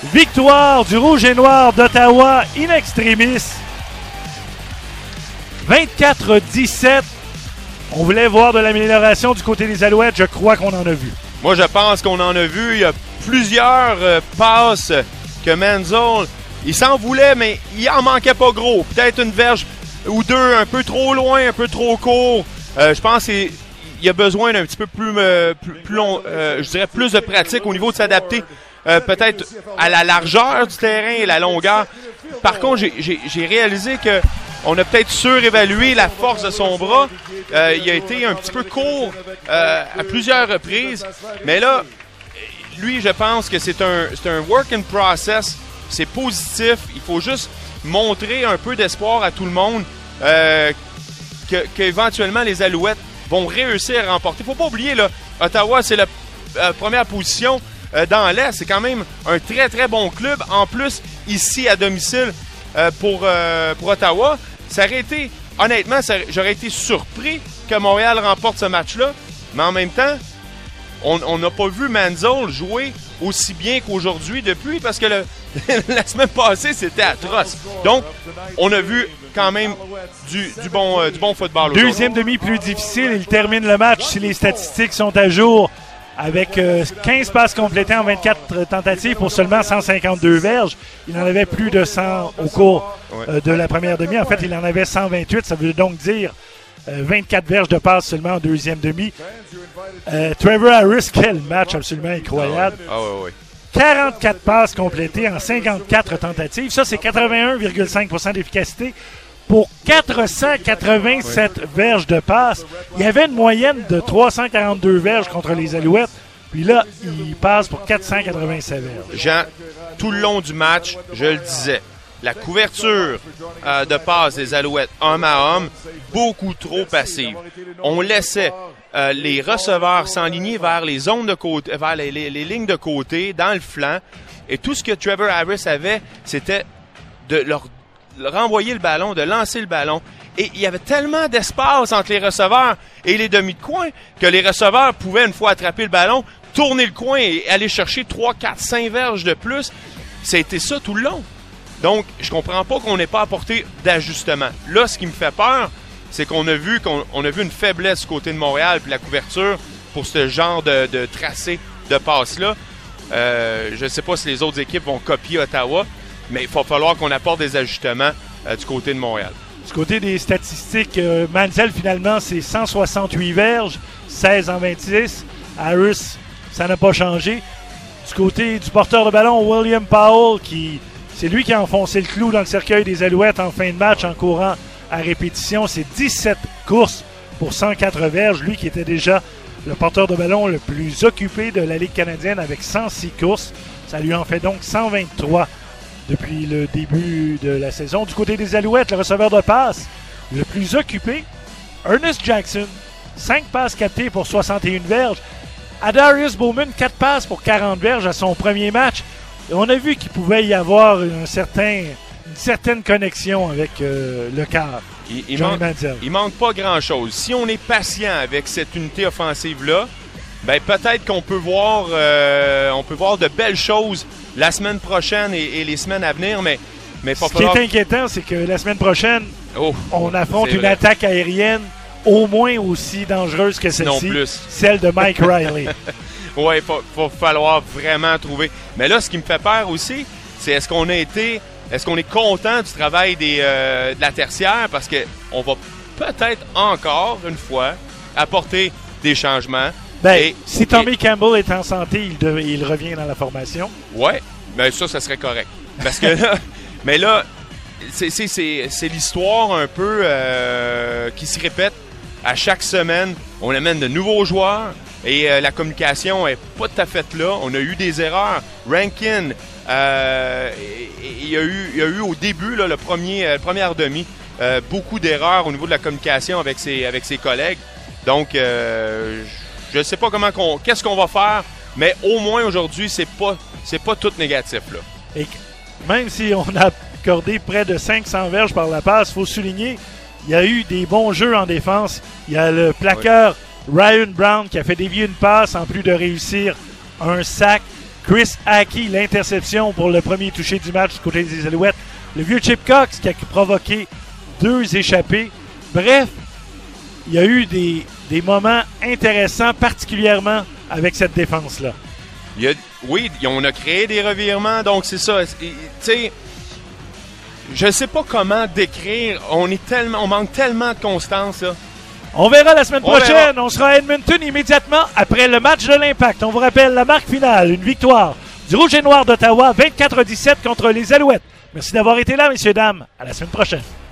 Victoire du Rouge et Noir d'Ottawa in extremis. 24-17. On voulait voir de l'amélioration du côté des Alouettes. Je crois qu'on en a vu. Moi, je pense qu'on en a vu. Il y a plusieurs passes que Manziel, il s'en voulait, mais il en manquait pas gros. Peut-être une verge ou deux, un peu trop loin, un peu trop court. Je pense qu'il y a besoin d'un petit peu plus long, je dirais plus de pratique au niveau de s'adapter peut-être à la largeur du terrain et la longueur. Par contre, j'ai réalisé que on a peut-être surévalué la force de son bras. Il a été un petit peu court à plusieurs reprises. Mais là, lui, je pense que c'est un work in process. C'est positif. Il faut juste montrer un peu d'espoir à tout le monde qu'éventuellement les Alouettes vont réussir à remporter. Il ne faut pas oublier, là, Ottawa, c'est la première position dans l'Est. C'est quand même un très, très bon club. En plus, ici, à domicile, pour Ottawa, ça aurait été, honnêtement, j'aurais été surpris que Montréal remporte ce match-là. Mais en même temps, on n'a pas vu Manziel jouer aussi bien qu'aujourd'hui depuis, parce que la semaine passée, c'était atroce. Donc, on a vu quand même du bon football aujourd'hui. Deuxième demi plus difficile. Il termine le match, si les statistiques sont à jour, avec 15 passes complétées en 24 tentatives pour seulement 152 verges. Il en avait plus de 100 au cours de la première demi. En fait, il en avait 128. Ça veut donc dire 24 verges de passes seulement en deuxième demi. Trevor Harris, quel match absolument incroyable. 44 passes complétées en 54 tentatives. Ça, c'est 81,5% d'efficacité pour 487 verges de passe. Il y avait une moyenne de 342 verges contre les Alouettes. Puis là, il passe pour 487 verges. Jean, tout le long du match, je le disais, la couverture de passe des Alouettes homme à homme, beaucoup trop passive. On laissait les receveurs s'enligner vers les zones de côté, vers les lignes de côté, dans le flanc. Et tout ce que Trevor Harris avait, c'était de leur renvoyer le ballon, de lancer le ballon. Et il y avait tellement d'espace entre les receveurs et les demi de coin que les receveurs pouvaient, une fois attraper le ballon, tourner le coin et aller chercher 3, 4, 5 verges de plus. Ça a été ça tout le long. Donc, je comprends pas qu'on n'ait pas apporté d'ajustement. Là, ce qui me fait peur, c'est qu'on a vu une faiblesse du côté de Montréal puis la couverture pour ce genre de tracé de passe-là. Je ne sais pas si les autres équipes vont copier Ottawa, mais il va falloir qu'on apporte des ajustements du côté de Montréal. Du côté des statistiques, Manziel, finalement, c'est 168 verges, 16 en 26. Harris, ça n'a pas changé. Du côté du porteur de ballon, William Powell, c'est lui qui a enfoncé le clou dans le cercueil des Alouettes en fin de match en courant à répétition. C'est 17 courses pour 104 verges. Lui qui était déjà le porteur de ballon le plus occupé de la Ligue canadienne avec 106 courses. Ça lui en fait donc 123 depuis le début de la saison. Du côté des Alouettes, le receveur de passe le plus occupé, Ernest Jackson. 5 passes captées pour 61 verges. Adarius Bowman, 4 passes pour 40 verges à son premier match. Et on a vu qu'il pouvait y avoir une certaine connexion avec le quart. Il manque pas grand-chose. Si on est patient avec cette unité offensive-là, ben peut-être qu'on peut voir, de belles choses la semaine prochaine et les semaines à venir, mais ce qui est inquiétant, c'est que la semaine prochaine, on affronte une attaque aérienne au moins aussi dangereuse que celle-ci, celle de Mike Riley. Oui, il va falloir vraiment trouver. Mais là, ce qui me fait peur aussi, c'est est-ce qu'on est content du travail de la tertiaire, parce qu'on va peut-être encore une fois apporter des changements. Si Tommy Campbell est en santé, il revient dans la formation. Oui, mais ça serait correct. Parce que là, mais là, c'est l'histoire un peu qui se répète à chaque semaine. On amène de nouveaux joueurs et la communication est pas tout à fait là. On a eu des erreurs. Rankin, il y a eu au début, là, première demi, beaucoup d'erreurs au niveau de la communication avec ses collègues. Donc, je ne sais pas qu'est-ce qu'on va faire, mais au moins aujourd'hui, c'est pas tout négatif, là. Et même si on a accordé près de 500 verges par la passe, il faut souligner, il y a eu des bons jeux en défense. Il y a le plaqueur Ryan Brown qui a fait dévier une passe en plus de réussir un sac. Chris Hackey, l'interception pour le premier touché du match du côté des Alouettes. Le vieux Chip Cox qui a provoqué 2 échappées. Bref, il y a eu des moments intéressants, particulièrement avec cette défense-là. Oui, on a créé des revirements, donc c'est ça. Tu sais, je sais pas comment décrire. On manque tellement de constance, là. On verra la semaine prochaine. On sera à Edmonton immédiatement après le match de l'Impact. On vous rappelle la marque finale, une victoire du Rouge et Noir d'Ottawa, 24-17 contre les Alouettes. Merci d'avoir été là, messieurs, dames. À la semaine prochaine.